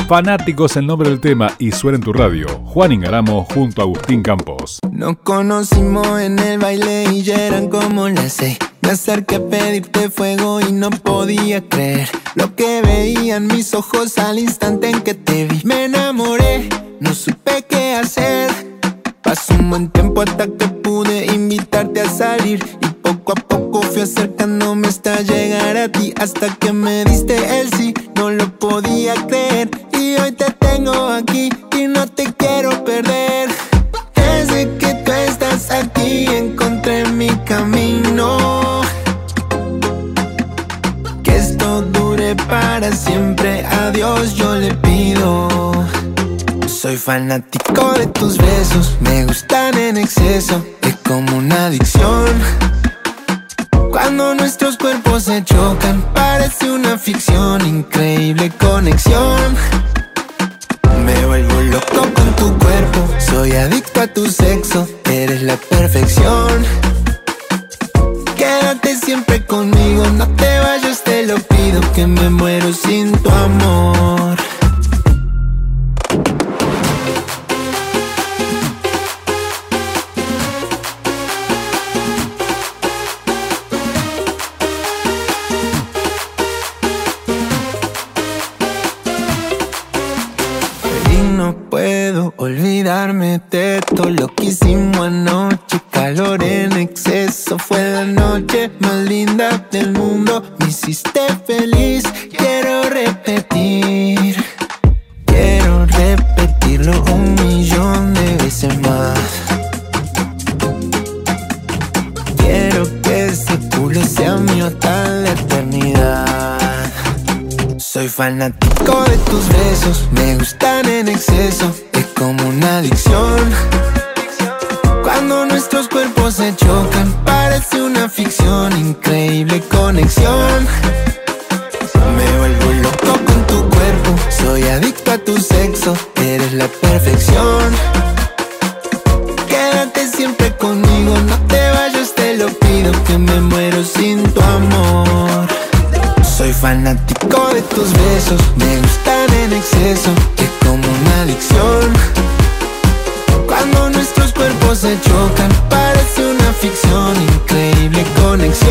Fanáticos, el nombre del tema, y suena en tu radio. Juan Ingaramo junto a Agustín Campos. Nos conocimos en el baile y ya eran como las 6. Me acerqué a pedirte fuego y no podía creer lo que veían mis ojos al instante en que te vi. Me enamoré, no supe qué hacer. Pasó un buen tiempo hasta que pude invitarte a salir, y poco a poco fui acercándome hasta llegar a ti, hasta que me diste el sí. No lo podía creer y hoy te tengo aquí y no te quiero perder. Desde que tú estás aquí encontré mi camino. Que esto dure para siempre, a Dios yo le pido. Soy fanático de tus besos, me gustan en exceso, es como una adicción. Cuando nuestros cuerpos se chocan, parece una ficción, increíble conexión. Me vuelvo loco con tu cuerpo, soy adicto a tu sexo, eres la perfección. Quédate siempre conmigo, no te vayas, te lo pido, que me muero sin tu amor. No puedo olvidarme de todo lo que hicimos anoche. Calor en exceso, fue la noche más linda del mundo. Me hiciste feliz, quiero repetirlo 1.000.000 de veces más. Quiero que ese culo sea mío hasta la eternidad. Soy fanático de tus besos, me gustan en exceso, es como una adicción. Cuando nuestros cuerpos se chocan, parece una ficción, increíble conexión. Me vuelvo loco con tu cuerpo, soy adicto a tu sexo, eres la perfección. Quédate siempre conmigo, no te vayas, te lo pido, que me muero sin tu amor. Soy fanático de tus besos, me gustan en exceso, es como una adicción. Cuando nuestros cuerpos se chocan, parece una ficción, increíble conexión.